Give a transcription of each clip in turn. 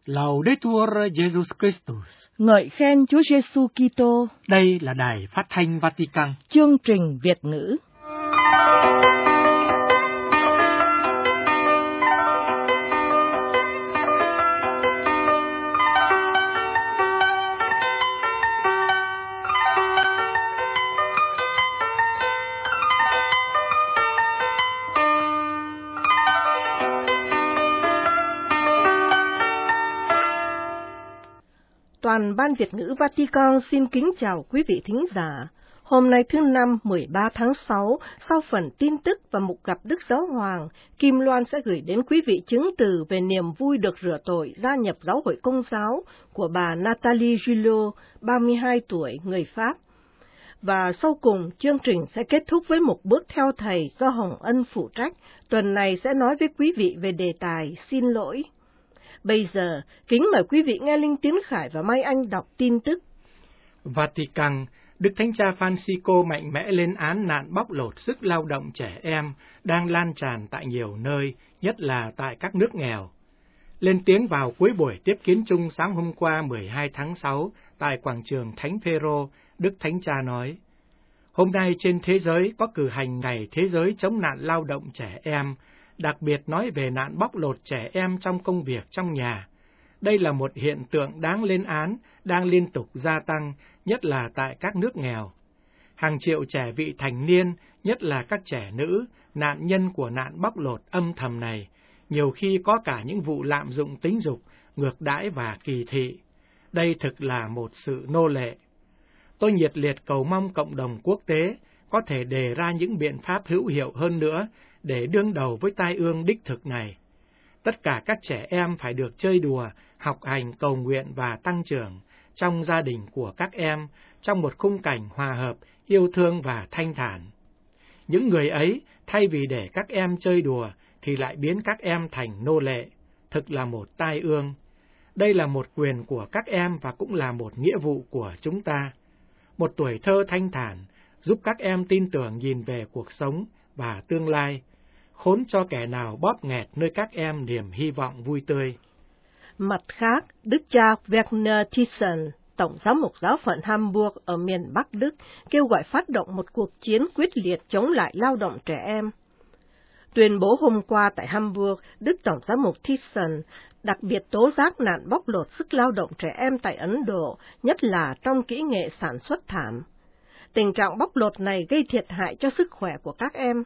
Laudetur Jesus Christus. Ngợi khen Chúa Giêsu Kitô. Đây là Đài Phát thanh Vatican. Chương trình Việt ngữ. Toàn ban Việt ngữ Vatican xin kính chào quý vị thính giả. Hôm nay thứ Năm 13 tháng 6, sau phần tin tức và mục gặp Đức Giáo Hoàng, Kim Loan sẽ gửi đến quý vị chứng từ về niềm vui được rửa tội gia nhập Giáo hội Công giáo của bà Nathalie Julio, 32 tuổi, người Pháp. Và sau cùng, chương trình sẽ kết thúc với một bước theo thầy do Hồng Ân phụ trách. Tuần này sẽ nói với quý vị về đề tài xin lỗi. Bây giờ, kính mời quý vị nghe Linh Tiến Khải và Mai Anh đọc tin tức. Vatican, Đức Thánh Cha Francisco mạnh mẽ lên án nạn bóc lột sức lao động trẻ em đang lan tràn tại nhiều nơi, nhất là tại các nước nghèo. Lên tiếng vào cuối buổi tiếp kiến chung sáng hôm qua 12 tháng 6 tại quảng trường Thánh Phêrô, Đức Thánh Cha nói: Hôm nay trên thế giới có cử hành Ngày Thế giới chống nạn lao động trẻ em, đặc biệt nói về nạn bóc lột trẻ em trong công việc trong nhà. Đây là một hiện tượng đáng lên án, đang liên tục gia tăng, nhất là tại các nước nghèo. Hàng triệu trẻ vị thành niên, nhất là các trẻ nữ, nạn nhân của nạn bóc lột âm thầm này, nhiều khi có cả những vụ lạm dụng tính dục, ngược đãi và kỳ thị. Đây thực là một sự nô lệ. Tôi nhiệt liệt cầu mong cộng đồng quốc tế có thể đề ra những biện pháp hữu hiệu hơn nữa để đương đầu với tai ương đích thực này. Tất cả các trẻ em phải được chơi đùa, học hành, cầu nguyện và tăng trưởng trong gia đình của các em, trong một khung cảnh hòa hợp, yêu thương và thanh thản. Những người ấy, thay vì để các em chơi đùa, thì lại biến các em thành nô lệ, thực là một tai ương. Đây là một quyền của các em và cũng là một nghĩa vụ của chúng ta. Một tuổi thơ thanh thản, giúp các em tin tưởng nhìn về cuộc sống và tương lai, khốn cho kẻ nào bóp nghẹt nơi các em niềm hy vọng vui tươi. Mặt khác, Đức cha Werner Thyssen, Tổng giám mục giáo phận Hamburg ở miền Bắc Đức, kêu gọi phát động một cuộc chiến quyết liệt chống lại lao động trẻ em. Tuyên bố hôm qua tại Hamburg, Đức Tổng giám mục Thyssen đặc biệt tố giác nạn bóc lột sức lao động trẻ em tại Ấn Độ, nhất là trong kỹ nghệ sản xuất thảm. Tình trạng bóc lột này gây thiệt hại cho sức khỏe của các em.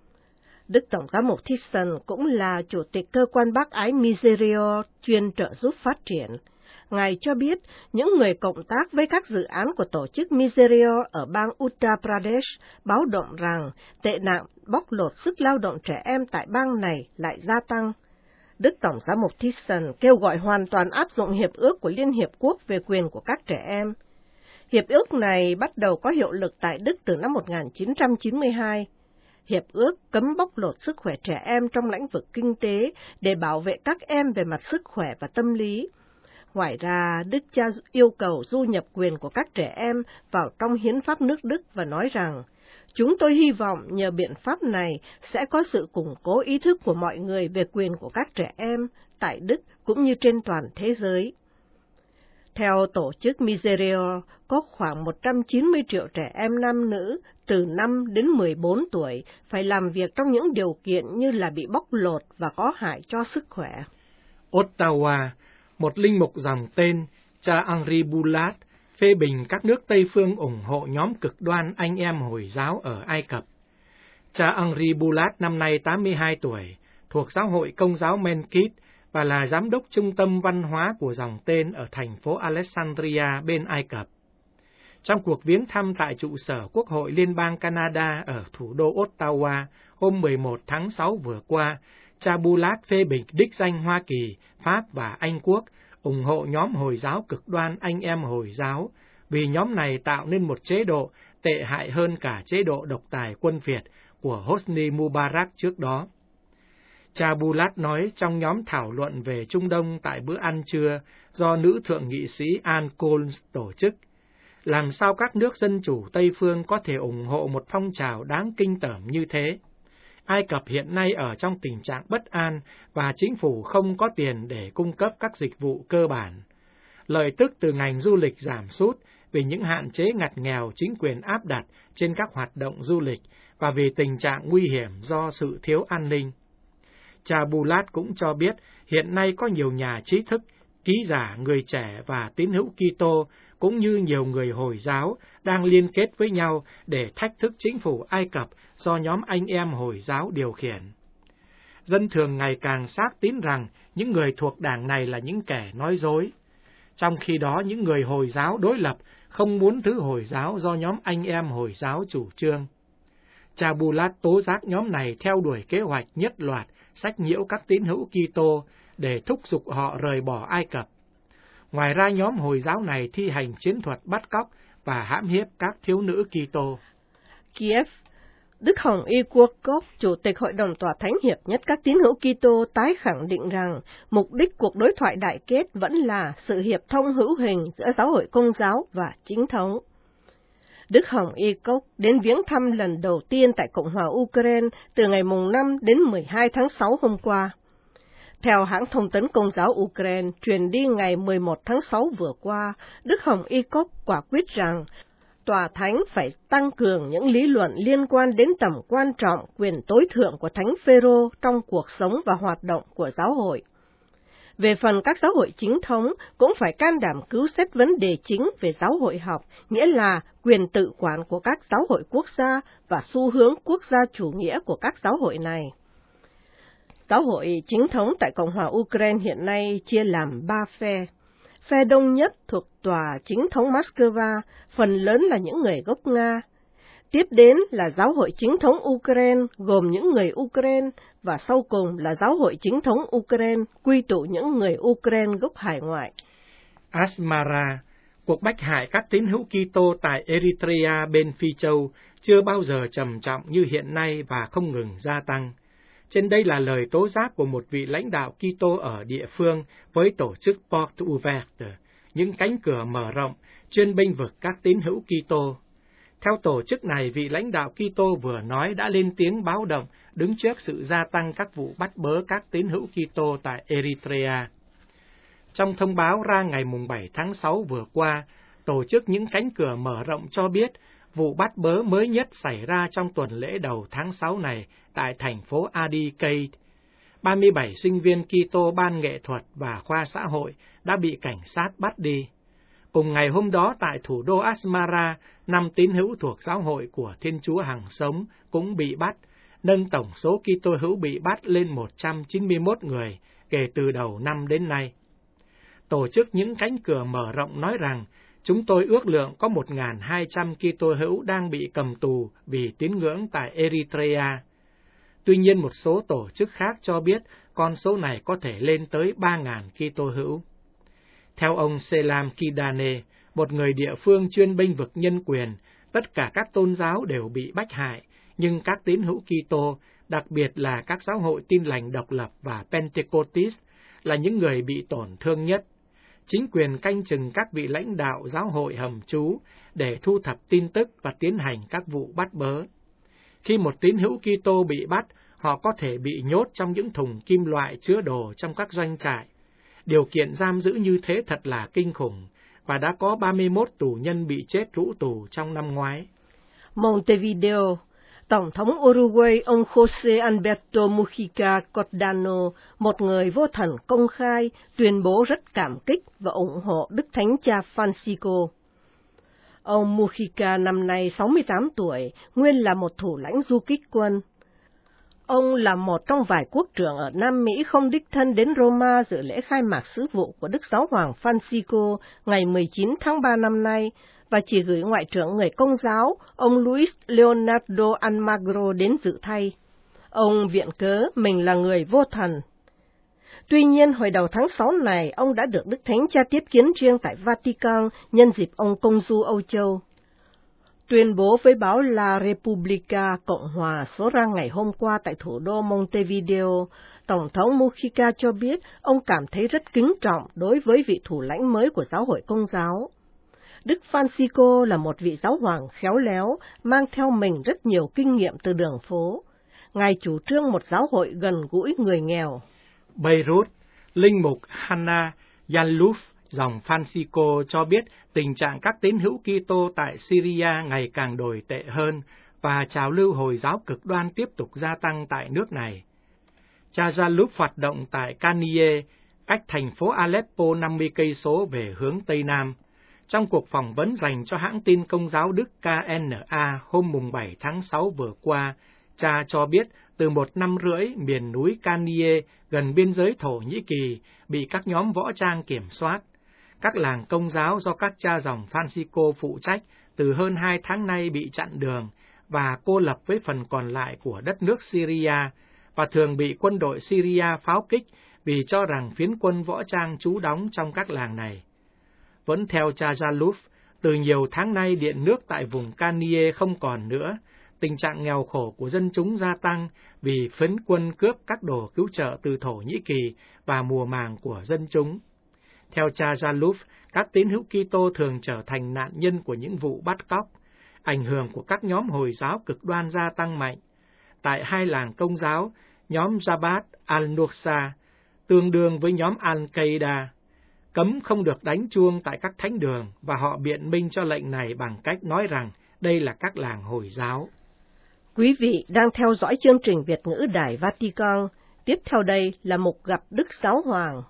Đức Tổng giám mục Thyssen cũng là chủ tịch cơ quan bác ái Miserio chuyên trợ giúp phát triển. Ngài cho biết những người cộng tác với các dự án của tổ chức Miserio ở bang Uttar Pradesh báo động rằng tệ nạn bóc lột sức lao động trẻ em tại bang này lại gia tăng. Đức Tổng giám mục Thyssen kêu gọi hoàn toàn áp dụng Hiệp ước của Liên Hiệp Quốc về quyền của các trẻ em. Hiệp ước này bắt đầu có hiệu lực tại Đức từ năm 1992. Hiệp ước cấm bóc lột sức khỏe trẻ em trong lĩnh vực kinh tế để bảo vệ các em về mặt sức khỏe và tâm lý. Ngoài ra, Đức cha yêu cầu du nhập quyền của các trẻ em vào trong hiến pháp nước Đức và nói rằng, chúng tôi hy vọng nhờ biện pháp này sẽ có sự củng cố ý thức của mọi người về quyền của các trẻ em tại Đức cũng như trên toàn thế giới. Theo tổ chức Miserio, có khoảng 190 triệu trẻ em nam nữ từ 5 đến 14 tuổi phải làm việc trong những điều kiện như là bị bóc lột và có hại cho sức khỏe. Ottawa, một linh mục dòng tên cha Henri Boulat phê bình các nước Tây phương ủng hộ nhóm cực đoan anh em Hồi giáo ở Ai Cập. Cha Henri Boulat năm nay 82 tuổi, thuộc giáo hội Công giáo Menkit và là giám đốc trung tâm văn hóa của dòng tên ở thành phố Alexandria bên Ai Cập. Trong cuộc viếng thăm tại trụ sở Quốc hội Liên bang Canada ở thủ đô Ottawa hôm 11 tháng 6 vừa qua, cha Boulat phê bình đích danh Hoa Kỳ, Pháp và Anh Quốc ủng hộ nhóm Hồi giáo cực đoan anh em Hồi giáo, vì nhóm này tạo nên một chế độ tệ hại hơn cả chế độ độc tài quân Việt của Hosni Mubarak trước đó. Cha Boulat nói trong nhóm thảo luận về Trung Đông tại bữa ăn trưa do nữ thượng nghị sĩ Ann Coles tổ chức, làm sao các nước dân chủ Tây phương có thể ủng hộ một phong trào đáng kinh tởm như thế? Ai Cập hiện nay ở trong tình trạng bất an và chính phủ không có tiền để cung cấp các dịch vụ cơ bản. Lợi tức từ ngành du lịch giảm sút vì những hạn chế ngặt nghèo chính quyền áp đặt trên các hoạt động du lịch và vì tình trạng nguy hiểm do sự thiếu an ninh. Cha Bulat cũng cho biết hiện nay có nhiều nhà trí thức, ký giả, người trẻ và tín hữu Kitô cũng như nhiều người Hồi giáo đang liên kết với nhau để thách thức chính phủ Ai Cập do nhóm anh em Hồi giáo điều khiển. Dân thường ngày càng xác tín rằng những người thuộc đảng này là những kẻ nói dối. Trong khi đó, những người Hồi giáo đối lập không muốn thứ Hồi giáo do nhóm anh em Hồi giáo chủ trương. Cha Bulat tố giác nhóm này theo đuổi kế hoạch nhất loạt sách nhiễu các tín hữu Kitô để thúc giục họ rời bỏ Ai Cập. Ngoài ra, nhóm Hồi giáo này thi hành chiến thuật bắt cóc và hãm hiếp các thiếu nữ Kitô. Kiev, Đức Hồng Y Kurkov, Chủ tịch Hội đồng Tòa Thánh Hiệp nhất các tín hữu Kitô tái khẳng định rằng mục đích cuộc đối thoại đại kết vẫn là sự hiệp thông hữu hình giữa giáo hội Công giáo và chính thống. Đức Hồng Y Cốc đến viếng thăm lần đầu tiên tại Cộng hòa Ukraine từ ngày 5 đến 12 tháng 6 hôm qua. Theo hãng thông tấn Công giáo Ukraine truyền đi ngày 11 tháng 6 vừa qua, Đức Hồng Y Cốc quả quyết rằng Tòa Thánh phải tăng cường những lý luận liên quan đến tầm quan trọng quyền tối thượng của Thánh Phêrô trong cuộc sống và hoạt động của giáo hội. Về phần các giáo hội chính thống cũng phải can đảm cứu xét vấn đề chính về giáo hội học, nghĩa là quyền tự quản của các giáo hội quốc gia và xu hướng quốc gia chủ nghĩa của các giáo hội này. Giáo hội chính thống tại Cộng hòa Ukraine hiện nay chia làm 3 phe. Phe đông nhất thuộc Tòa chính thống Moscow, phần lớn là những người gốc Nga. Tiếp đến là Giáo hội chính thống Ukraine, gồm những người Ukraine, và sau cùng là Giáo hội chính thống Ukraine, quy tụ những người Ukraine gốc hải ngoại. Asmara, cuộc bách hại các tín hữu Kitô tại Eritrea bên Phi Châu chưa bao giờ trầm trọng như hiện nay và không ngừng gia tăng. Trên đây là lời tố giác của một vị lãnh đạo Kitô ở địa phương với tổ chức Porte Ouverte, những cánh cửa mở rộng, chuyên bênh vực các tín hữu Kitô. Theo tổ chức này, vị lãnh đạo Kitô vừa nói đã lên tiếng báo động đứng trước sự gia tăng các vụ bắt bớ các tín hữu Kitô tại Eritrea. Trong thông báo ra ngày 7 tháng 6 vừa qua, tổ chức những cánh cửa mở rộng cho biết vụ bắt bớ mới nhất xảy ra trong tuần lễ đầu tháng 6 này tại thành phố Adi-Kate. 37 sinh viên Kitô ban nghệ thuật và khoa xã hội đã bị cảnh sát bắt đi. Cùng ngày hôm đó tại thủ đô Asmara, 5 tín hữu thuộc giáo hội của Thiên Chúa Hằng Sống cũng bị bắt, nâng tổng số Kitô hữu bị bắt lên 191 người kể từ đầu năm đến nay. Tổ chức những cánh cửa mở rộng nói rằng, chúng tôi ước lượng có 1.200 Kitô hữu đang bị cầm tù vì tín ngưỡng tại Eritrea. Tuy nhiên, một số tổ chức khác cho biết con số này có thể lên tới 3.000 Kitô hữu. Theo ông Selam Kidane, một người địa phương chuyên bênh vực nhân quyền, tất cả các tôn giáo đều bị bách hại, nhưng các tín hữu Kitô, đặc biệt là các giáo hội Tin lành độc lập và Pentecostis, là những người bị tổn thương nhất. Chính quyền canh chừng các vị lãnh đạo giáo hội hầm trú để thu thập tin tức và tiến hành các vụ bắt bớ. Khi một tín hữu Kitô bị bắt, họ có thể bị nhốt trong những thùng kim loại chứa đồ trong các doanh trại. Điều kiện giam giữ như thế thật là kinh khủng, và đã có 31 tù nhân bị chết rũ tù trong năm ngoái. Montevideo, Tổng thống Uruguay ông José Alberto Mujica Cordano, một người vô thần công khai, tuyên bố rất cảm kích và ủng hộ Đức Thánh Cha Francisco. Ông Mujica năm nay 68 tuổi, nguyên là một thủ lãnh du kích quân. Ông là một trong vài quốc trưởng ở Nam Mỹ không đích thân đến Roma dự lễ khai mạc sứ vụ của Đức Giáo hoàng Francisco ngày 19 tháng 3 năm nay, và chỉ gửi Ngoại trưởng người Công giáo, ông Luis Leonardo Almagro đến dự thay. Ông viện cớ mình là người vô thần. Tuy nhiên, hồi đầu tháng 6 này, ông đã được Đức Thánh Cha tiếp kiến riêng tại Vatican nhân dịp ông công du Âu Châu. Tuyên bố với báo La Repubblica Cộng hòa số ra ngày hôm qua tại thủ đô Montevideo, Tổng thống Mujica cho biết ông cảm thấy rất kính trọng đối với vị thủ lãnh mới của giáo hội Công giáo. Đức Francisco là một vị giáo hoàng khéo léo, mang theo mình rất nhiều kinh nghiệm từ đường phố. Ngài chủ trương một giáo hội gần gũi người nghèo. Beirut, linh mục Hanna Yaluf dòng Francisco cho biết tình trạng các tín hữu Kitô tại Syria ngày càng tồi tệ hơn và trào lưu Hồi giáo cực đoan tiếp tục gia tăng tại nước này. Cha Yaluf hoạt động tại Kanie, cách thành phố Aleppo 50 cây số về hướng Tây Nam. Trong cuộc phỏng vấn dành cho hãng tin Công giáo Đức KNA hôm 7 tháng 6 vừa qua, cha cho biết từ 1 năm rưỡi miền núi Kanie gần biên giới Thổ Nhĩ Kỳ bị các nhóm võ trang kiểm soát. Các làng Công giáo do các cha dòng Francisco phụ trách từ hơn 2 tháng nay bị chặn đường và cô lập với phần còn lại của đất nước Syria và thường bị quân đội Syria pháo kích vì cho rằng phiến quân võ trang trú đóng trong các làng này. Vẫn theo cha Yaluf, từ nhiều tháng nay điện nước tại vùng Kanie không còn nữa, tình trạng nghèo khổ của dân chúng gia tăng vì phiến quân cướp các đồ cứu trợ từ Thổ Nhĩ Kỳ và mùa màng của dân chúng. Theo cha Yaluf, các tín hữu Kitô thường trở thành nạn nhân của những vụ bắt cóc. Ảnh hưởng của các nhóm Hồi giáo cực đoan gia tăng mạnh. Tại 2 làng Công giáo, nhóm Jabhat al-Nusra tương đương với nhóm Al-Qaeda, cấm không được đánh chuông tại các thánh đường và họ biện minh cho lệnh này bằng cách nói rằng đây là các làng Hồi giáo. Quý vị đang theo dõi chương trình Việt ngữ Đài Vatican. Tiếp theo đây là một gặp Đức Giáo Hoàng.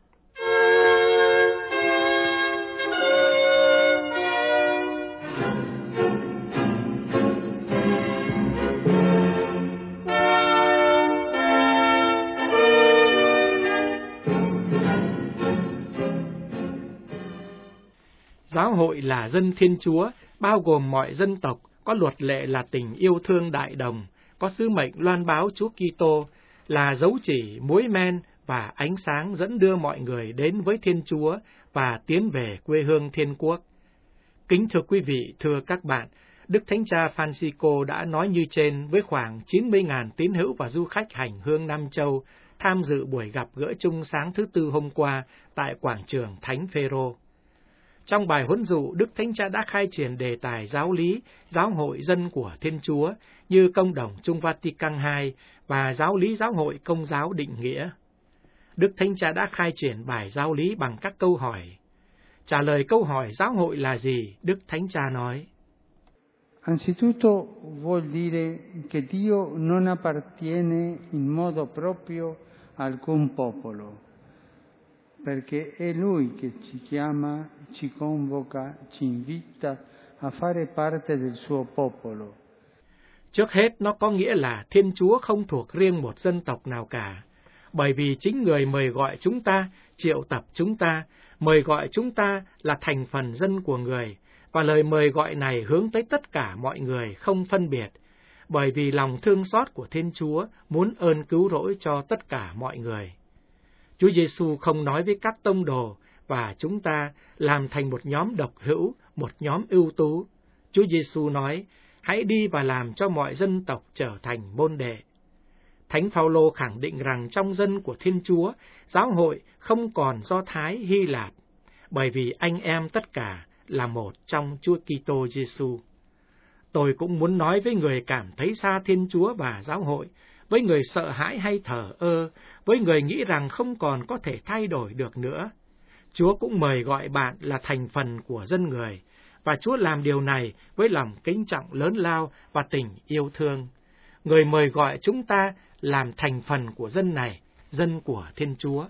Giáo hội là dân Thiên Chúa, bao gồm mọi dân tộc, có luật lệ là tình yêu thương đại đồng, có sứ mệnh loan báo Chúa Kitô, là dấu chỉ, muối men và ánh sáng dẫn đưa mọi người đến với Thiên Chúa và tiến về quê hương Thiên Quốc. Kính thưa quý vị, thưa các bạn, Đức Thánh Cha Francisco đã nói như trên với khoảng 90.000 tín hữu và du khách hành hương Nam Châu tham dự buổi gặp gỡ chung sáng thứ Tư hôm qua tại quảng trường Thánh Phêrô. Trong bài huấn dụ, Đức Thánh Cha đã khai triển đề tài giáo lý, giáo hội dân của Thiên Chúa như Công đồng Chung Vatican II và giáo lý giáo hội Công giáo định nghĩa. Đức Thánh Cha đã khai triển bài giáo lý bằng các câu hỏi. Trả lời câu hỏi giáo hội là gì, Đức Thánh Cha nói: Anzitutto vuol dire che Dio non appartiene in modo proprio a alcun popolo, perché è Lui che ci chiama, ci convoca, ci invita a fare parte del suo popolo. Trước hết, nó có nghĩa là Thiên Chúa không thuộc riêng một dân tộc nào cả, bởi vì chính Người mời gọi chúng ta, triệu tập chúng ta, mời gọi chúng ta là thành phần dân của Người, và lời mời gọi này hướng tới tất cả mọi người không phân biệt, bởi vì lòng thương xót của Thiên Chúa muốn ơn cứu rỗi cho tất cả mọi người. Chúa Giêsu không nói với các tông đồ và chúng ta làm thành một nhóm độc hữu, một nhóm ưu tú. Chúa Giêsu nói: hãy đi và làm cho mọi dân tộc trở thành môn đệ. Thánh Phaolô khẳng định rằng trong dân của Thiên Chúa, giáo hội không còn Do Thái, Hy Lạp, bởi vì anh em tất cả là một trong Chúa Kitô Giêsu. Tôi cũng muốn nói với người cảm thấy xa Thiên Chúa và giáo hội, với người sợ hãi hay thờ ơ, với người nghĩ rằng không còn có thể thay đổi được nữa. Chúa cũng mời gọi bạn là thành phần của dân Người, và Chúa làm điều này với lòng kính trọng lớn lao và tình yêu thương. Người mời gọi chúng ta làm thành phần của dân này, dân của Thiên Chúa.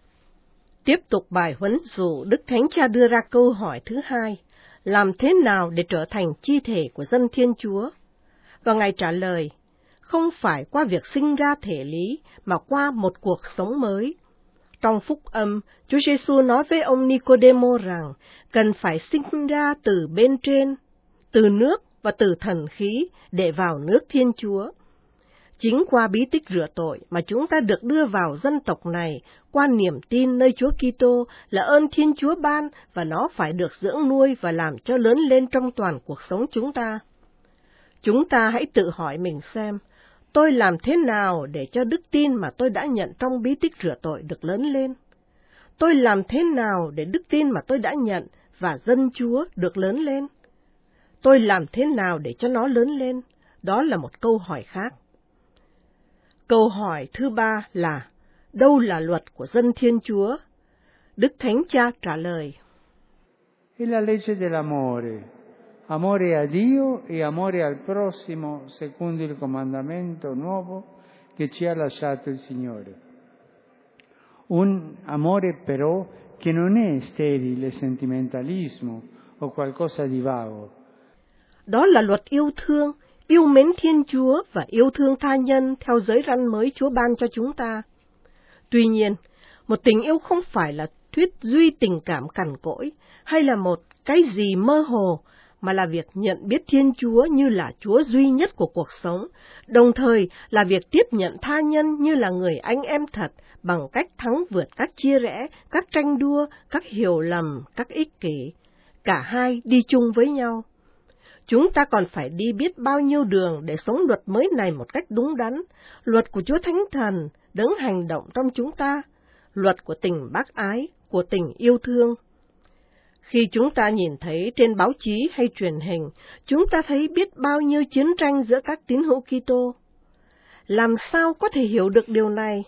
Tiếp tục bài huấn dụ, Đức Thánh Cha đưa ra câu hỏi thứ hai: làm thế nào để trở thành chi thể của dân Thiên Chúa? Và Ngài trả lời: không phải qua việc sinh ra thể lý, mà qua một cuộc sống mới. Trong Phúc Âm, Chúa Giêsu nói với ông Nicodemo rằng cần phải sinh ra từ bên trên, từ nước và từ thần khí để vào nước Thiên Chúa. Chính qua bí tích rửa tội mà chúng ta được đưa vào dân tộc này, qua niềm tin nơi Chúa Kitô là ơn Thiên Chúa ban, và nó phải được dưỡng nuôi và làm cho lớn lên trong toàn cuộc sống chúng ta. Chúng ta hãy tự hỏi mình xem, tôi làm thế nào để cho đức tin mà tôi đã nhận trong bí tích rửa tội được lớn lên? Tôi làm thế nào để đức tin mà tôi đã nhận và dân Chúa được lớn lên? Tôi làm thế nào để cho nó lớn lên? Đó là một câu hỏi khác. Câu hỏi thứ ba là, đâu là luật của dân Thiên Chúa? Đức Thánh Cha trả lời, È la legge dell'amore, amore a Dio e amore al prossimo secondo il comandamento nuovo che ci ha lasciato il Signore. Un amore però che non è sterile sentimentalismo o qualcosa di vago. đó là luật yêu thương, yêu mến Thiên Chúa và yêu thương tha nhân theo giới răn mới Chúa ban cho chúng ta. Tuy nhiên, một tình yêu không phải là thuyết duy tình cảm cằn cỗi hay là một cái gì mơ hồ, mà là việc nhận biết Thiên Chúa như là Chúa duy nhất của cuộc sống, đồng thời là việc tiếp nhận tha nhân như là người anh em thật bằng cách thắng vượt các chia rẽ, các tranh đua, các hiểu lầm, các ích kỷ. Cả hai đi chung với nhau. Chúng ta còn phải đi biết bao nhiêu đường để sống luật mới này một cách đúng đắn, luật của Chúa Thánh Thần, đấng hành động trong chúng ta, luật của tình bác ái, của tình yêu thương. Khi chúng ta nhìn thấy trên báo chí hay truyền hình, chúng ta thấy biết bao nhiêu chiến tranh giữa các tín hữu Kitô. Làm sao có thể hiểu được điều này?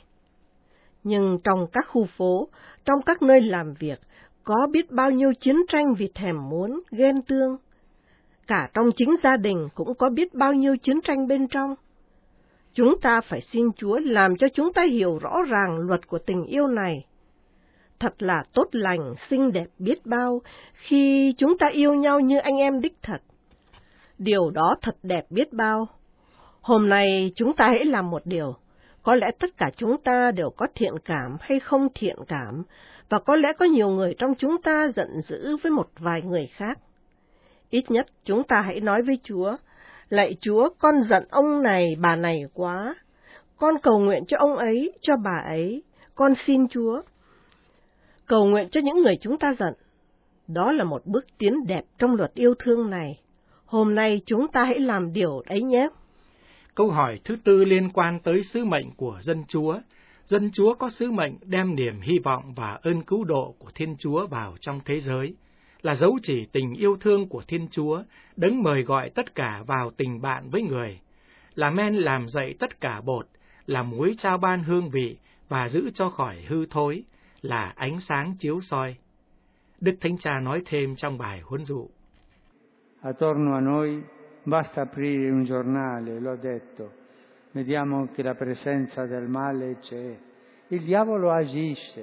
Nhưng trong các khu phố, trong các nơi làm việc, có biết bao nhiêu chiến tranh vì thèm muốn, ghen tương. Cả trong chính gia đình cũng có biết bao nhiêu chiến tranh bên trong. Chúng ta phải xin Chúa làm cho chúng ta hiểu rõ ràng luật của tình yêu này. Thật là tốt lành, xinh đẹp biết bao khi chúng ta yêu nhau như anh em đích thật. Điều đó thật đẹp biết bao. Hôm nay chúng ta hãy làm một điều. Có lẽ tất cả chúng ta đều có thiện cảm hay không thiện cảm, và có lẽ có nhiều người trong chúng ta giận dữ với một vài người khác. Ít nhất chúng ta hãy nói với Chúa, lạy Chúa, con giận ông này, bà này quá. Con cầu nguyện cho ông ấy, cho bà ấy. Con xin Chúa. Cầu nguyện cho những người chúng ta giận. Đó là một bước tiến đẹp trong luật yêu thương này. Hôm nay chúng ta hãy làm điều ấy nhé. Câu hỏi thứ tư liên quan tới sứ mệnh của dân Chúa. Dân Chúa có sứ mệnh đem niềm hy vọng và ơn cứu độ của Thiên Chúa vào trong thế giới, là dấu chỉ tình yêu thương của Thiên Chúa, đấng mời gọi tất cả vào tình bạn với người, là men làm dậy tất cả bột, là muối trao ban hương vị và giữ cho khỏi hư thối, là ánh sáng chiếu soi. Đức Thánh Cha nói thêm trong bài huấn dụ. Attorno a noi basta aprire un giornale, l'ho detto, vediamo che la presenza del male c'è. Il diavolo agisce,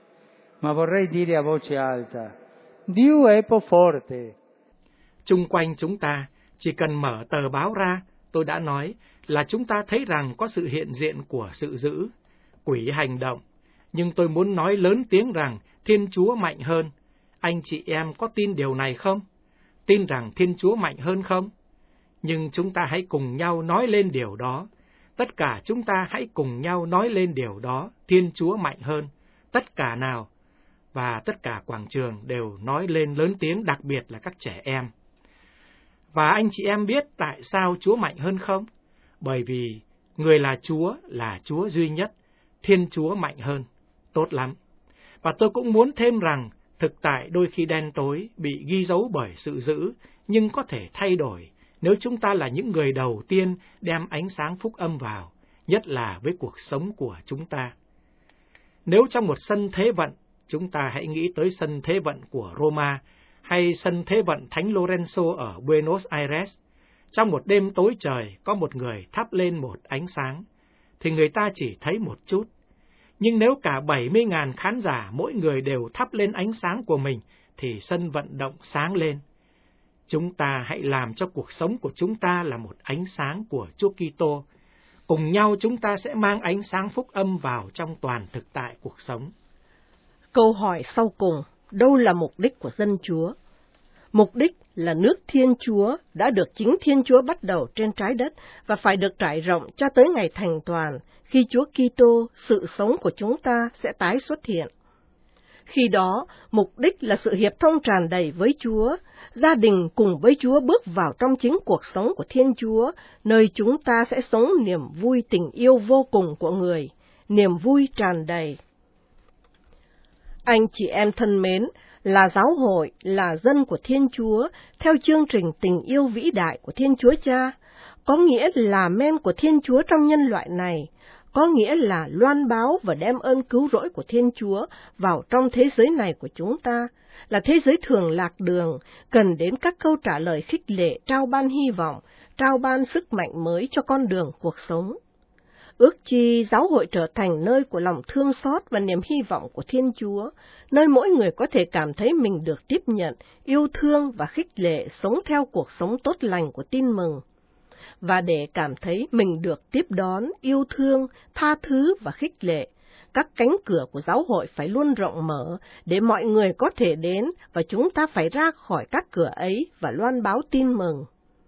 ma vorrei dire a voce alta, Dio è forte. Chung quanh chúng ta, chỉ cần mở tờ báo ra, tôi đã nói là chúng ta thấy rằng có sự hiện diện của sự dữ, quỷ hành động. Nhưng tôi muốn nói lớn tiếng rằng Thiên Chúa mạnh hơn. Anh chị em có tin điều này không? Tin rằng Thiên Chúa mạnh hơn không? Nhưng chúng ta hãy cùng nhau nói lên điều đó. Tất cả chúng ta hãy cùng nhau nói lên điều đó, Thiên Chúa mạnh hơn. Tất cả nào? Và tất cả quảng trường đều nói lên lớn tiếng, đặc biệt là các trẻ em. Và anh chị em biết tại sao Chúa mạnh hơn không? Bởi vì người là Chúa duy nhất, Thiên Chúa mạnh hơn. Tốt lắm. Và tôi cũng muốn thêm rằng, thực tại đôi khi đen tối bị ghi dấu bởi sự dữ, nhưng có thể thay đổi nếu chúng ta là những người đầu tiên đem ánh sáng phúc âm vào, nhất là với cuộc sống của chúng ta. Nếu trong một sân thế vận, chúng ta hãy nghĩ tới sân thế vận của Roma, hay sân thế vận Thánh Lorenzo ở Buenos Aires. Trong một đêm tối trời, có một người thắp lên một ánh sáng, thì người ta chỉ thấy một chút. Nhưng nếu cả 70.000 khán giả mỗi người đều thắp lên ánh sáng của mình, thì sân vận động sáng lên. Chúng ta hãy làm cho cuộc sống của chúng ta là một ánh sáng của Chúa Kitô. Cùng nhau chúng ta sẽ mang ánh sáng phúc âm vào trong toàn thực tại cuộc sống. Câu hỏi sau cùng, đâu là mục đích của dân Chúa? Mục đích là nước Thiên Chúa đã được chính Thiên Chúa bắt đầu trên trái đất và phải được trải rộng cho tới ngày thành toàn, khi Chúa Kitô, sự sống của chúng ta, sẽ tái xuất hiện. Khi đó, mục đích là sự hiệp thông tràn đầy với Chúa, gia đình cùng với Chúa bước vào trong chính cuộc sống của Thiên Chúa, nơi chúng ta sẽ sống niềm vui tình yêu vô cùng của người, niềm vui tràn đầy. Anh chị em thân mến, là giáo hội, là dân của Thiên Chúa, theo chương trình tình yêu vĩ đại của Thiên Chúa Cha, có nghĩa là men của Thiên Chúa trong nhân loại này, có nghĩa là loan báo và đem ơn cứu rỗi của Thiên Chúa vào trong thế giới này của chúng ta, là thế giới thường lạc đường, cần đến các câu trả lời khích lệ, trao ban hy vọng, trao ban sức mạnh mới cho con đường cuộc sống. Ước chi giáo hội trở thành nơi của lòng thương xót và niềm hy vọng của Thiên Chúa, nơi mỗi người có thể cảm thấy mình được tiếp nhận, yêu thương và khích lệ sống theo cuộc sống tốt lành của tin mừng. Và để cảm thấy mình được tiếp đón, yêu thương, tha thứ và khích lệ, các cánh cửa của giáo hội phải luôn rộng mở để mọi người có thể đến và chúng ta phải ra khỏi các cửa ấy và loan báo tin mừng.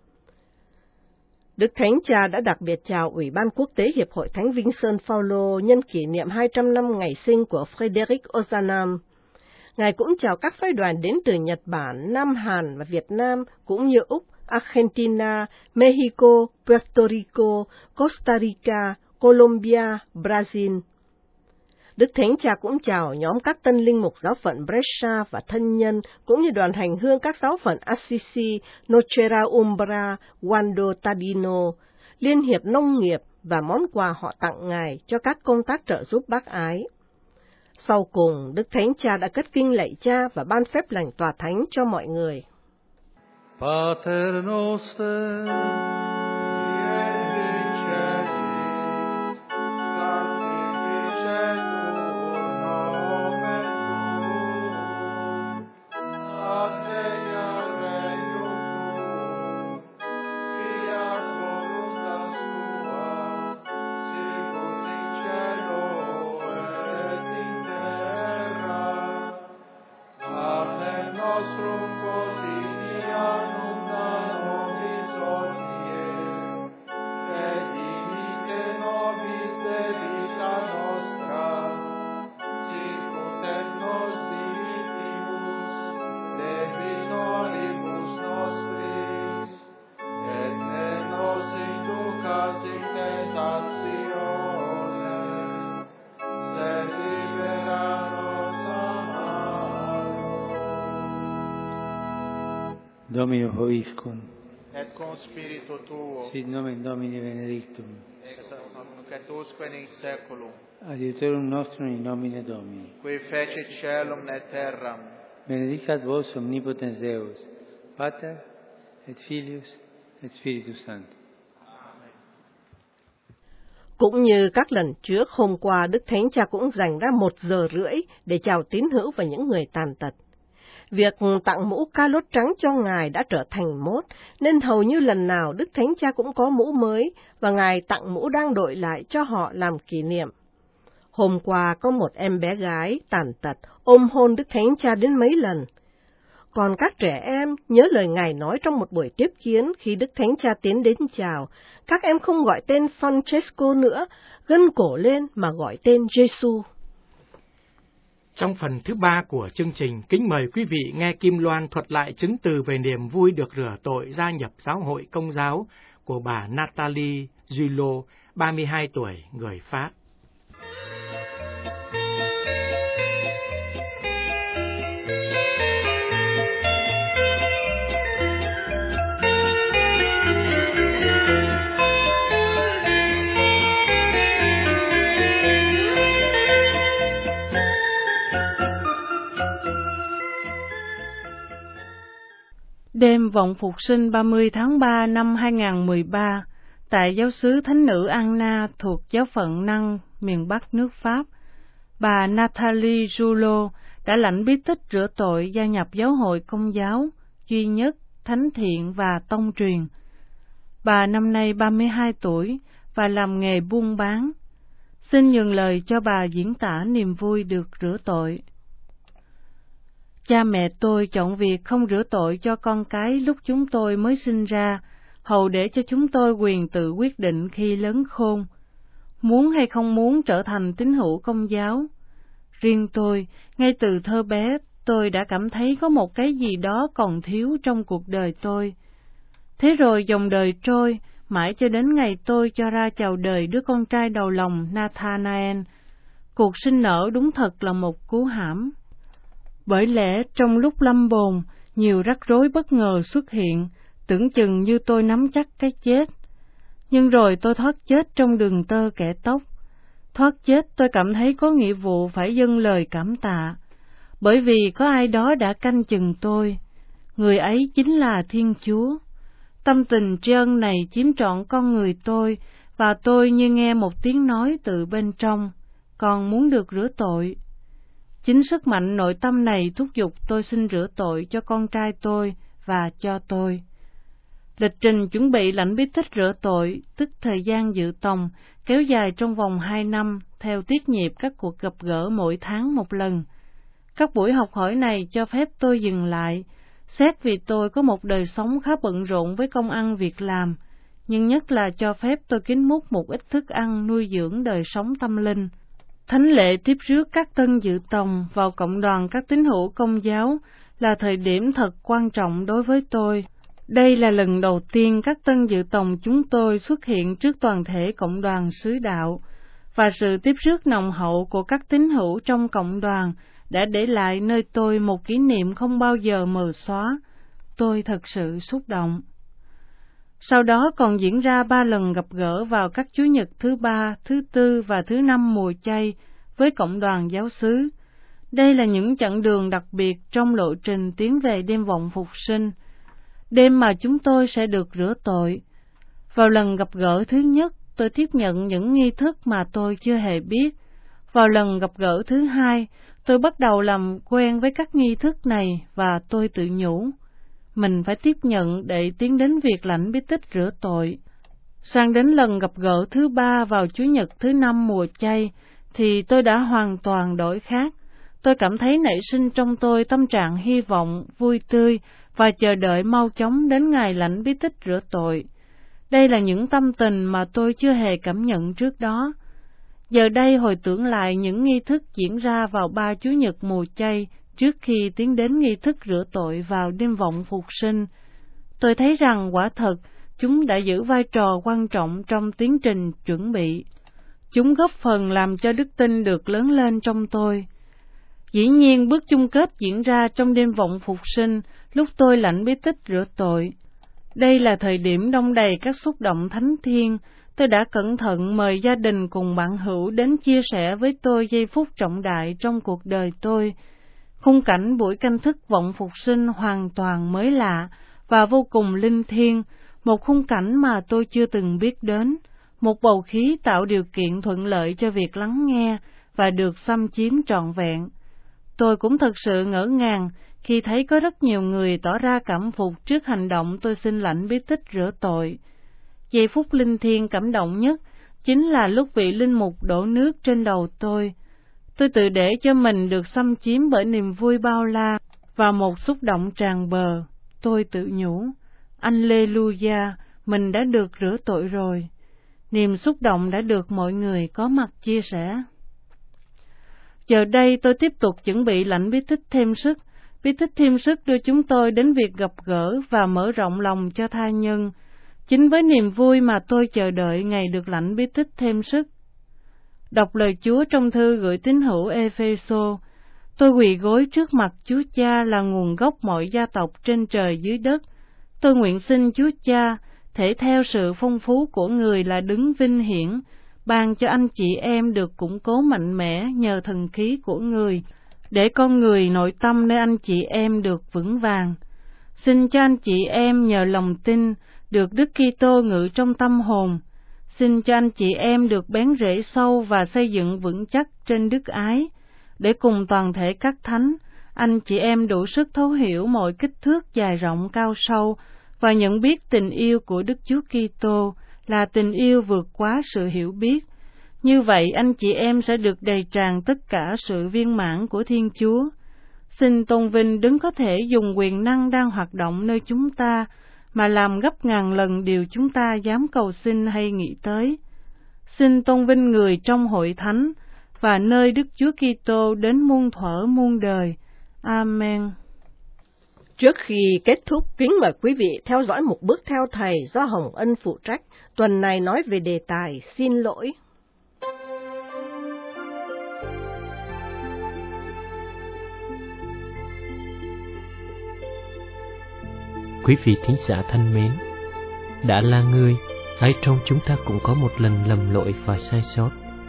Đức Thánh Cha đã đặc biệt chào Ủy ban Quốc tế Hiệp hội Thánh Vinh Sơn Phaolô nhân kỷ niệm 200 năm ngày sinh của Frédéric Ozanam. Ngài cũng chào các phái đoàn đến từ Nhật Bản, Nam Hàn và Việt Nam, cũng như Úc, Argentina, Mexico, Puerto Rico, Costa Rica, Colombia, Brazil. Đức Thánh Cha cũng chào nhóm các tân linh mục giáo phận Brescia và thân nhân, cũng như đoàn hành hương các giáo phận Assisi, Nocera Umbra, Guando Tadino, Liên hiệp Nông nghiệp và món quà họ tặng Ngài cho các công tác trợ giúp bác ái. Sau cùng, Đức Thánh Cha đã cất kinh lạy Cha và ban phép lành tòa thánh cho mọi người. Pater noster, Domino hoviscum, et cum spiritu tuo, sit nomen Domini benedictum, ex nunc et usque in saeculum, adiutorium nostrum in nomine Domini, qui fecit caelum et terram, benedicat vos omnipotens Deus, Pater et Filius et Spiritus Sanctus. Cũng như các lần trước, hôm qua Đức Thánh Cha cũng dành ra 1 giờ rưỡi để chào tín hữu và những người tàn tật. Việc tặng mũ ca lốt trắng cho Ngài đã trở thành mốt, nên hầu như lần nào Đức Thánh Cha cũng có mũ mới, và Ngài tặng mũ đang đội lại cho họ làm kỷ niệm. Hôm qua có một em bé gái tàn tật ôm hôn Đức Thánh Cha đến mấy lần. Còn các trẻ em nhớ lời Ngài nói trong một buổi tiếp kiến khi Đức Thánh Cha tiến đến chào, các em không gọi tên Francesco nữa, gân cổ lên mà gọi tên Giêsu. Trong phần thứ 3 của chương trình, kính mời quý vị nghe Kim Loan thuật lại chứng từ về niềm vui được rửa tội gia nhập giáo hội Công giáo của bà Nathalie Gillot, 32 tuổi, người Pháp. Đêm vọng phục sinh 30 tháng 3 năm 2013, tại giáo xứ Thánh nữ Anna thuộc giáo phận Năng, miền Bắc nước Pháp, bà Nathalie Gillot đã lãnh bí tích rửa tội gia nhập giáo hội Công giáo, duy nhất, thánh thiện và tông truyền. Bà năm nay 32 tuổi và làm nghề buôn bán. Xin nhường lời cho bà diễn tả niềm vui được rửa tội. Cha mẹ tôi chọn việc không rửa tội cho con cái lúc chúng tôi mới sinh ra, hầu để cho chúng tôi quyền tự quyết định khi lớn khôn, muốn hay không muốn trở thành tín hữu Công giáo. Riêng tôi, ngay từ thơ bé, tôi đã cảm thấy có một cái gì đó còn thiếu trong cuộc đời tôi. Thế rồi dòng đời trôi, mãi cho đến ngày tôi cho ra chào đời đứa con trai đầu lòng Nathanael. Cuộc sinh nở đúng thật là một cú hãm. Bởi lẽ trong lúc lâm bồn, nhiều rắc rối bất ngờ xuất hiện, tưởng chừng như tôi nắm chắc cái chết. Nhưng rồi tôi thoát chết trong đường tơ kẻ tóc. thoát chết, tôi cảm thấy có nghĩa vụ phải dâng lời cảm tạ, bởi vì có ai đó đã canh chừng tôi. Người ấy chính là Thiên Chúa. Tâm tình tri ân này chiếm trọn con người tôi, và tôi như nghe một tiếng nói từ bên trong, con muốn được rửa tội. Chính sức mạnh nội tâm này thúc giục tôi xin rửa tội cho con trai tôi và cho tôi. Lịch trình chuẩn bị lãnh bí tích rửa tội, tức thời gian dự tòng, kéo dài trong vòng 2 năm, theo tiết nhịp các cuộc gặp gỡ mỗi tháng một lần. Các buổi học hỏi này cho phép tôi dừng lại, xét vì tôi có một đời sống khá bận rộn với công ăn việc làm, nhưng nhất là cho phép tôi kín múc một ít thức ăn nuôi dưỡng đời sống tâm linh. Thánh lễ tiếp rước các tân dự tòng vào cộng đoàn các tín hữu Công giáo là thời điểm thật quan trọng đối với tôi. Đây là lần đầu tiên các tân dự tòng chúng tôi xuất hiện trước toàn thể cộng đoàn xứ đạo, và sự tiếp rước nồng hậu của các tín hữu trong cộng đoàn đã để lại nơi tôi một kỷ niệm không bao giờ mờ xóa. Tôi thật sự xúc động. Sau đó còn diễn ra 3 lần gặp gỡ vào các Chủ nhật thứ 3, thứ 4 và thứ 5 mùa chay với cộng đoàn giáo xứ. Đây là những chặng đường đặc biệt trong lộ trình tiến về đêm vọng phục sinh, đêm mà chúng tôi sẽ được rửa tội. Vào lần gặp gỡ thứ nhất, tôi tiếp nhận những nghi thức mà tôi chưa hề biết. Vào lần gặp gỡ thứ hai, tôi bắt đầu làm quen với các nghi thức này và tôi tự nhủ, mình phải tiếp nhận để tiến đến việc lãnh bí tích rửa tội. Sang đến lần gặp gỡ thứ 3 vào Chủ nhật thứ 5 mùa chay, thì tôi đã hoàn toàn đổi khác. Tôi cảm thấy nảy sinh trong tôi tâm trạng hy vọng, vui tươi và chờ đợi mau chóng đến ngày lãnh bí tích rửa tội. Đây là những tâm tình mà tôi chưa hề cảm nhận trước đó. Giờ đây hồi tưởng lại những nghi thức diễn ra vào 3 Chủ nhật mùa chay trước khi tiến đến nghi thức rửa tội vào đêm vọng phục sinh, tôi thấy rằng quả thật chúng đã giữ vai trò quan trọng trong tiến trình chuẩn bị. Chúng góp phần làm cho đức tin được lớn lên trong tôi. Dĩ nhiên bước chung kết diễn ra trong đêm vọng phục sinh lúc tôi lãnh bí tích rửa tội. Đây là thời điểm đông đầy các xúc động thánh thiêng. Tôi đã cẩn thận mời gia đình cùng bạn hữu đến chia sẻ với tôi giây phút trọng đại trong cuộc đời tôi. Khung cảnh buổi canh thức vọng phục sinh hoàn toàn mới lạ và vô cùng linh thiêng, một khung cảnh mà tôi chưa từng biết đến, một bầu khí tạo điều kiện thuận lợi cho việc lắng nghe và được xâm chiếm trọn vẹn. Tôi cũng thật sự ngỡ ngàng khi thấy có rất nhiều người tỏ ra cảm phục trước hành động tôi xin lãnh bí tích rửa tội. Giây phút linh thiêng cảm động nhất chính là lúc vị linh mục đổ nước trên đầu tôi. Tôi tự để cho mình được xâm chiếm bởi niềm vui bao la và một xúc động tràn bờ. Tôi tự nhủ, Alleluia, mình đã được rửa tội rồi. Niềm xúc động đã được mọi người có mặt chia sẻ. Giờ đây tôi tiếp tục chuẩn bị lãnh bí tích thêm sức. Bí tích thêm sức đưa chúng tôi đến việc gặp gỡ và mở rộng lòng cho tha nhân. Chính với niềm vui mà tôi chờ đợi ngày được lãnh bí tích thêm sức. Đọc lời Chúa trong thư gửi tín hữu Ê-phê-sô, tôi quỳ gối trước mặt Chúa Cha là nguồn gốc mọi gia tộc trên trời dưới đất. Tôi nguyện xin Chúa Cha, thể theo sự phong phú của người là đứng vinh hiển, ban cho anh chị em được củng cố mạnh mẽ nhờ thần khí của người, để con người nội tâm nơi anh chị em được vững vàng. Xin cho anh chị em nhờ lòng tin được Đức Kitô ngự trong tâm hồn. Xin cho anh chị em được bén rễ sâu và xây dựng vững chắc trên đức ái, để cùng toàn thể các thánh, anh chị em đủ sức thấu hiểu mọi kích thước dài rộng cao sâu và nhận biết tình yêu của Đức Chúa Kitô là tình yêu vượt quá sự hiểu biết. Như vậy anh chị em sẽ được đầy tràn tất cả sự viên mãn của Thiên Chúa. Xin tôn vinh Đấng có thể dùng quyền năng đang hoạt động nơi chúng ta mà làm gấp ngàn lần điều chúng ta dám cầu xin hay nghĩ tới. Xin tôn vinh người trong hội thánh và nơi Đức Chúa Kitô đến muôn thuở muôn đời. Amen. Trước khi kết thúc, kính mời quý vị theo dõi một bước theo thầy do Hồng Ân phụ trách. Tuần này nói về đề tài xin lỗi. Quý vị thính giả thân mến, đã là người, ai trong chúng ta cũng có một lần lầm lỗi và sai sót.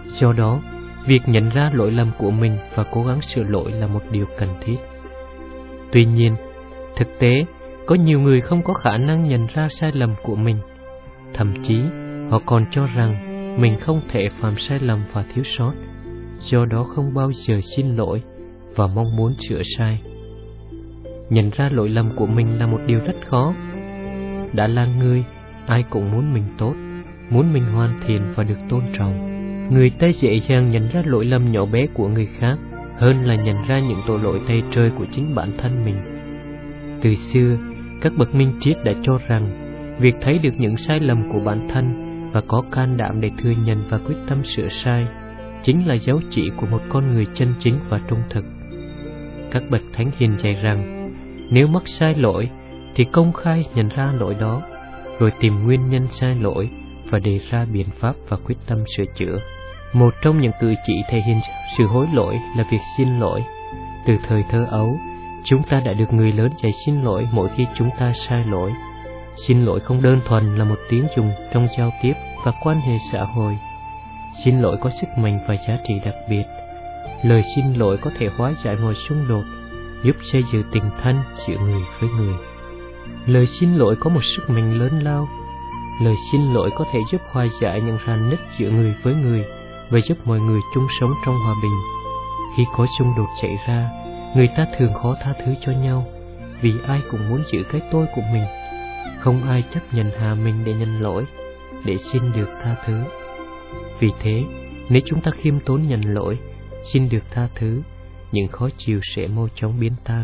Do đó, việc nhận ra lỗi lầm của mình và cố gắng sửa lỗi là một điều cần thiết. Tuy nhiên, thực tế, có nhiều người không có khả năng nhận ra sai lầm của mình. Thậm chí, họ còn cho rằng mình không thể phạm sai lầm và thiếu sót, do đó không bao giờ xin lỗi và mong muốn sửa sai. Nhận ra lỗi lầm của mình là một điều rất khó. Đã là người, ai cũng muốn mình tốt, muốn mình hoàn thiện và được tôn trọng. Người ta dễ dàng nhận ra lỗi lầm nhỏ bé của người khác hơn là nhận ra những tội lỗi tày trời của chính bản thân mình. Từ xưa, các bậc minh triết đã cho rằng việc thấy được những sai lầm của bản thân và có can đảm để thừa nhận và quyết tâm sửa sai chính là dấu chỉ của một con người chân chính và trung thực. Các bậc thánh hiền dạy rằng nếu mắc sai lỗi thì công khai nhận ra lỗi đó, rồi tìm nguyên nhân sai lỗi và đề ra biện pháp và quyết tâm sửa chữa. Một trong những cử chỉ thể hiện sự hối lỗi là việc xin lỗi. Từ thời thơ ấu, chúng ta đã được người lớn dạy xin lỗi mỗi khi chúng ta sai lỗi. Xin lỗi không đơn thuần là một tiếng dùng trong giao tiếp và quan hệ xã hội. Xin lỗi có sức mạnh và giá trị đặc biệt. Lời xin lỗi có thể hóa giải mọi xung đột, giúp xây dựng tình thân giữa người với người. Lời xin lỗi có một sức mạnh lớn lao. Lời xin lỗi có thể giúp hòa giải những rạn nứt giữa người với người và giúp mọi người chung sống trong hòa bình. Khi có xung đột xảy ra, người ta thường khó tha thứ cho nhau, vì ai cũng muốn giữ cái tôi của mình. Không ai chấp nhận hạ mình để nhận lỗi, để xin được tha thứ. Vì thế, nếu chúng ta khiêm tốn nhận lỗi, xin được tha thứ, những khó chịu sẽ mau chóng biến tan.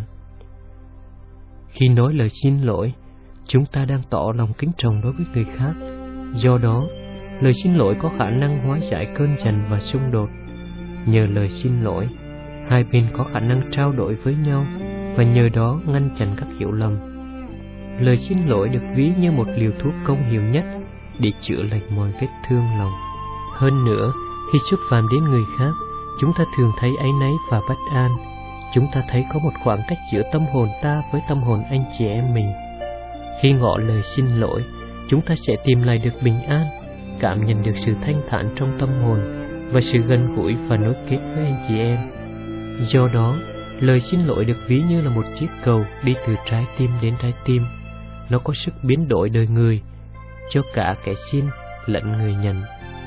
Khi nói lời xin lỗi, chúng ta đang tỏ lòng kính trọng đối với người khác. Do đó, lời xin lỗi có khả năng hóa giải cơn giận và xung đột. Nhờ lời xin lỗi, hai bên có khả năng trao đổi với nhau và nhờ đó ngăn chặn các hiểu lầm. Lời xin lỗi được ví như một liều thuốc công hiệu nhất để chữa lành mọi vết thương lòng. Hơn nữa, khi xúc phạm đến người khác, chúng ta thường thấy áy náy và bất an. Chúng ta thấy có một khoảng cách giữa tâm hồn ta với tâm hồn anh chị em mình. Khi ngỏ lời xin lỗi, chúng ta sẽ tìm lại được bình an, cảm nhận được sự thanh thản trong tâm hồn và sự gần gũi và nối kết với anh chị em. Do đó, lời xin lỗi được ví như là một chiếc cầu đi từ trái tim đến trái tim. Nó có sức biến đổi đời người, cho cả kẻ xin lẫn người nhận.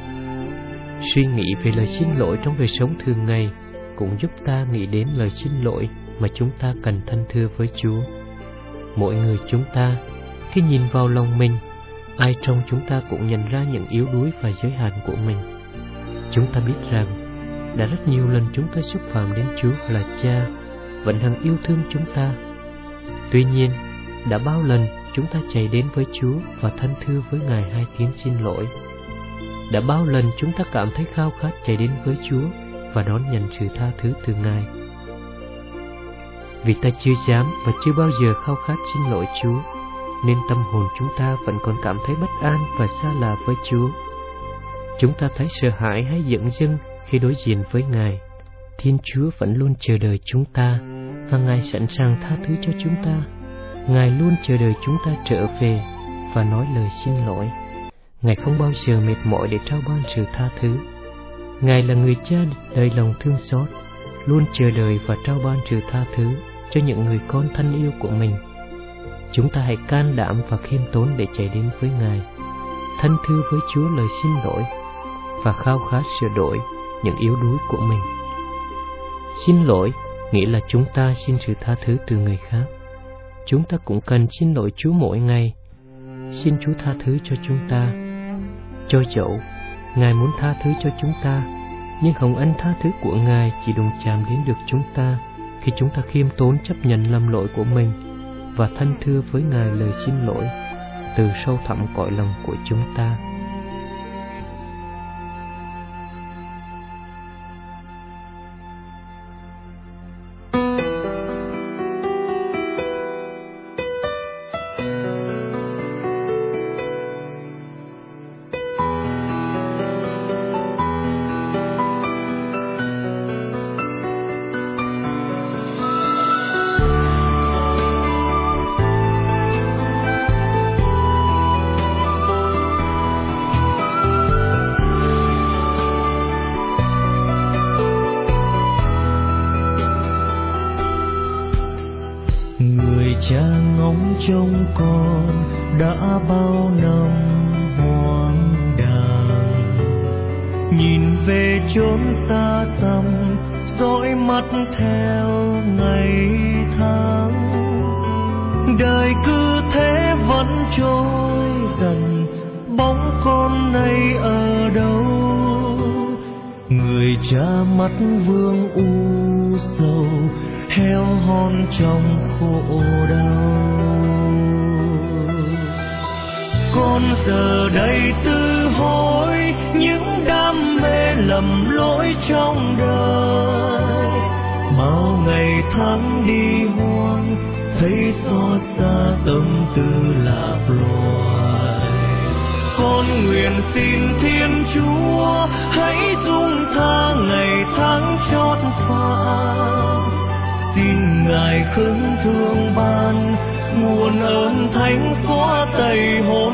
Suy nghĩ về lời xin lỗi trong đời sống thường ngày cũng giúp ta nghĩ đến lời xin lỗi mà chúng ta cần thân thưa với Chúa. Mỗi người chúng ta, khi nhìn vào lòng mình, ai trong chúng ta cũng nhận ra những yếu đuối và giới hạn của mình. Chúng ta biết rằng đã rất nhiều lần chúng ta xúc phạm đến Chúa là Cha, vẫn hằng yêu thương chúng ta. Tuy nhiên, đã bao lần chúng ta chạy đến với Chúa và thân thưa với Ngài hai tiếng xin lỗi? Đã bao lần chúng ta cảm thấy khao khát chạy đến với Chúa và đón nhận sự tha thứ từ Ngài? Vì ta chưa dám và chưa bao giờ khao khát xin lỗi Chúa, nên tâm hồn chúng ta vẫn còn cảm thấy bất an và xa lạ với Chúa. Chúng ta thấy sợ hãi hay dửng dưng khi đối diện với Ngài. Thiên Chúa vẫn luôn chờ đợi chúng ta, và Ngài sẵn sàng tha thứ cho chúng ta. Ngài luôn chờ đợi chúng ta trở về và nói lời xin lỗi. Ngài không bao giờ mệt mỏi để trao ban sự tha thứ. Ngài là người Cha đầy lòng thương xót, luôn chờ đợi và trao ban sự tha thứ cho những người con thân yêu của mình. Chúng ta hãy can đảm và khiêm tốn để chạy đến với Ngài, thân thưa với Chúa lời xin lỗi và khao khát sửa đổi những yếu đuối của mình. Xin lỗi nghĩa là chúng ta xin sự tha thứ từ người khác. Chúng ta cũng cần xin lỗi Chúa mỗi ngày. Xin Chúa tha thứ cho chúng ta. Cho dẫu Ngài muốn tha thứ cho chúng ta, nhưng hồng ân tha thứ của Ngài chỉ đụng chạm đến được chúng ta khi chúng ta khiêm tốn chấp nhận lầm lỗi của mình và thân thưa với Ngài lời xin lỗi từ sâu thẳm cõi lòng của chúng ta. Người cha ngóng trông con đã bao năm hoang đàng, nhìn về chốn xa xăm dõi mắt theo ngày tháng. Đời cứ thế vẫn trôi dần, bóng con nay ở đâu? Người cha mắt vương u sầu, heo hon trong khổ đau. Con giờ đây tự hối những đam mê lầm lỗi trong đời, bao ngày tháng đi hoang thấy xót xa tâm tư lạc loài. Con nguyện xin Thiên Chúa hãy dung tha ngày tháng chót phai, xin Ngài khấn thương ban nguồn ơn thánh xóa tẩy hồn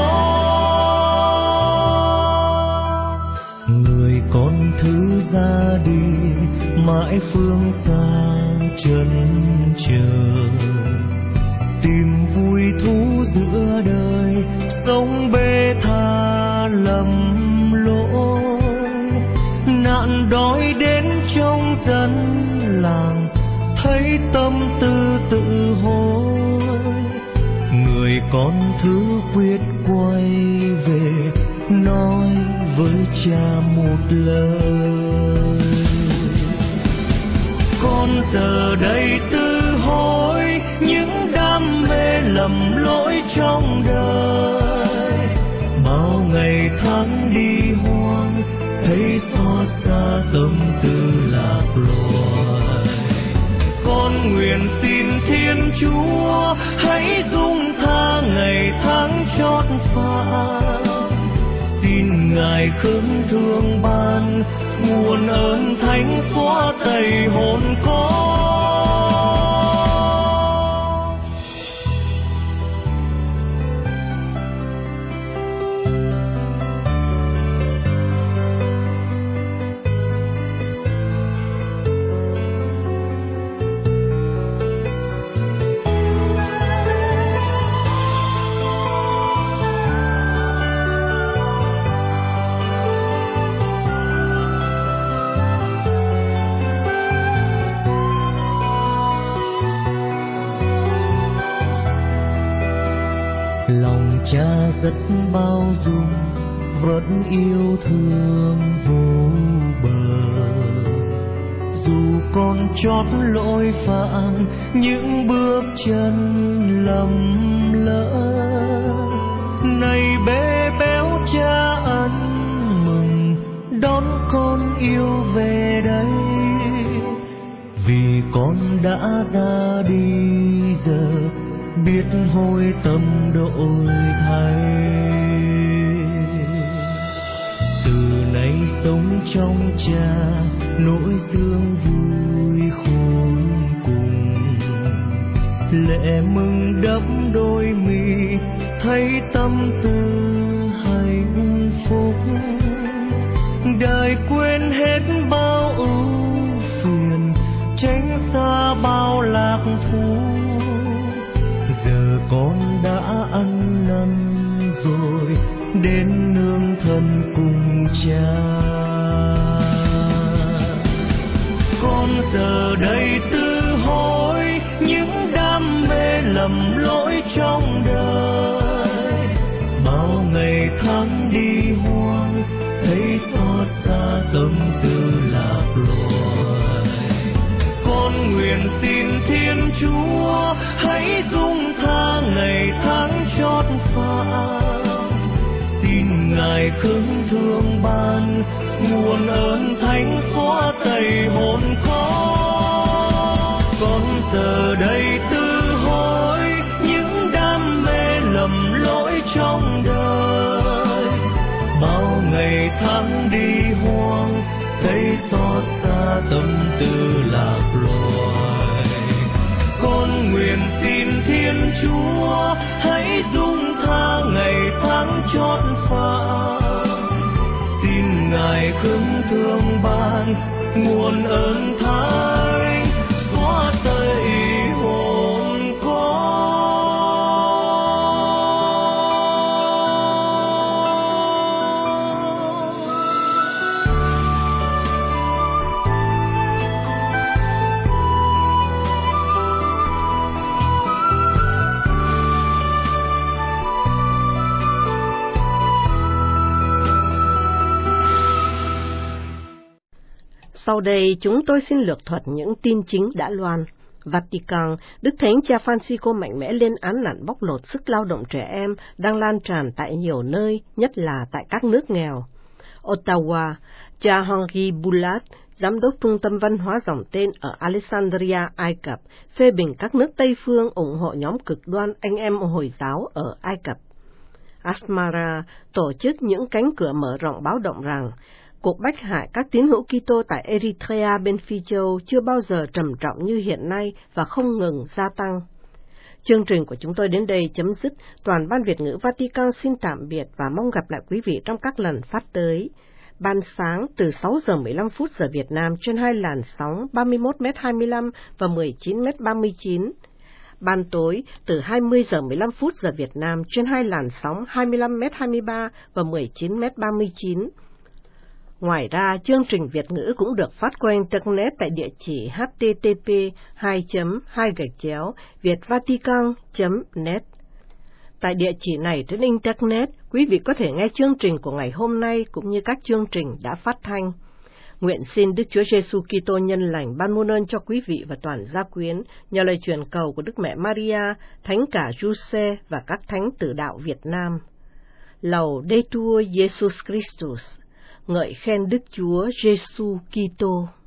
con. Người con thứ ra đi mãi phương xa chân trời, tìm vui thú giữa đời sống bê tha lầm lỗi. Nạn đói đến trong dân làng thấy tâm tư tự hối, người con thứ quyết quay về nói với cha một lời. Con giờ đây tự hối những đam mê lầm lỗi trong đời, bao ngày tháng đi hoang thấy xót xa tâm tư lạc loài. Con nguyện xin Thiên Chúa hãy dung tha ngày tháng chót phai, xin Ngài khấn thương ban nguồn ơn thánh xóa tẩy hồn con. Lòng cha rất bao dung, vẫn yêu thương vô bờ. Dù con chót lỗi phạm những bước chân lầm lỡ, này bé béo cha ân mừng đón con yêu về đây. Vì con đã ra đi giờ biết hối tâm đổi thay. Từ nay sống trong cha nỗi thương vui khôn cùng, lệ mừng đẫm đôi mi thấy tâm tư hạnh phúc. Đời quên hết bao ưu phiền, tránh xa bao lạc thú. Giờ con đã ăn năn rồi đến nương thân cùng cha. Con giờ đây tự hối những đam mê lầm lỗi trong đời, bao ngày tháng đi hoang thấy xót xa tâm tư lạc loài. Con nguyện xin Thiên Chúa hãy dung tha ngày tháng chót phai, xin Ngài khấn thương ban nguồn ơn thánh xóa tẩy hồn con. Con giờ đây tự hối những đam mê lầm lỗi trong đời, bao ngày tháng đi hoang thấy xót xa tâm tư lạc loài. Con nguyện xin Thiên Chúa hãy dung tha ngày tháng chót phai, xin Ngài khấn thương ban nguồn ơn thánh xóa tẩy hồn Sau đây chúng tôi xin lược thuật những tin chính đã loan. Vatican, Đức Thánh Cha Francisco mạnh mẽ lên án nạn bóc lột sức lao động trẻ em đang lan tràn tại nhiều nơi, nhất là tại các nước nghèo. Ottawa, cha Henri Boulat, Giám đốc Trung tâm Văn hóa dòng tên ở Alexandria, Ai Cập, phê bình các nước Tây phương ủng hộ nhóm cực đoan anh em Hồi giáo ở Ai Cập. Asmara tổ chức những cánh cửa mở rộng báo động rằng cuộc bách hại các tín hữu Kitô tại Eritrea bên Phi Châu chưa bao giờ trầm trọng như hiện nay và không ngừng gia tăng. Chương trình của chúng tôi đến đây chấm dứt. Toàn ban Việt ngữ Vatican xin tạm biệt và mong gặp lại quý vị trong các lần phát tới. Ban sáng từ 6 giờ 15 phút giờ Việt Nam trên 2 làn sóng 31m25 và 19m39. Ban tối từ 20 giờ 15 phút giờ Việt Nam trên 2 làn sóng 25m23 và 19m39. Ngoài ra, chương trình Việt ngữ cũng được phát qua Internet tại địa chỉ http://vietvatican.net. Tại địa chỉ này trên Internet, quý vị có thể nghe chương trình của ngày hôm nay cũng như các chương trình đã phát thanh. Nguyện xin Đức Chúa Giêsu Kitô nhân lành ban muôn ơn cho quý vị và toàn gia quyến nhờ lời truyền cầu của Đức Mẹ Maria, Thánh cả Giuse và các thánh tử đạo Việt Nam. Laudetur Jesus Christus. Ngợi khen Đức Chúa Giêsu Kitô.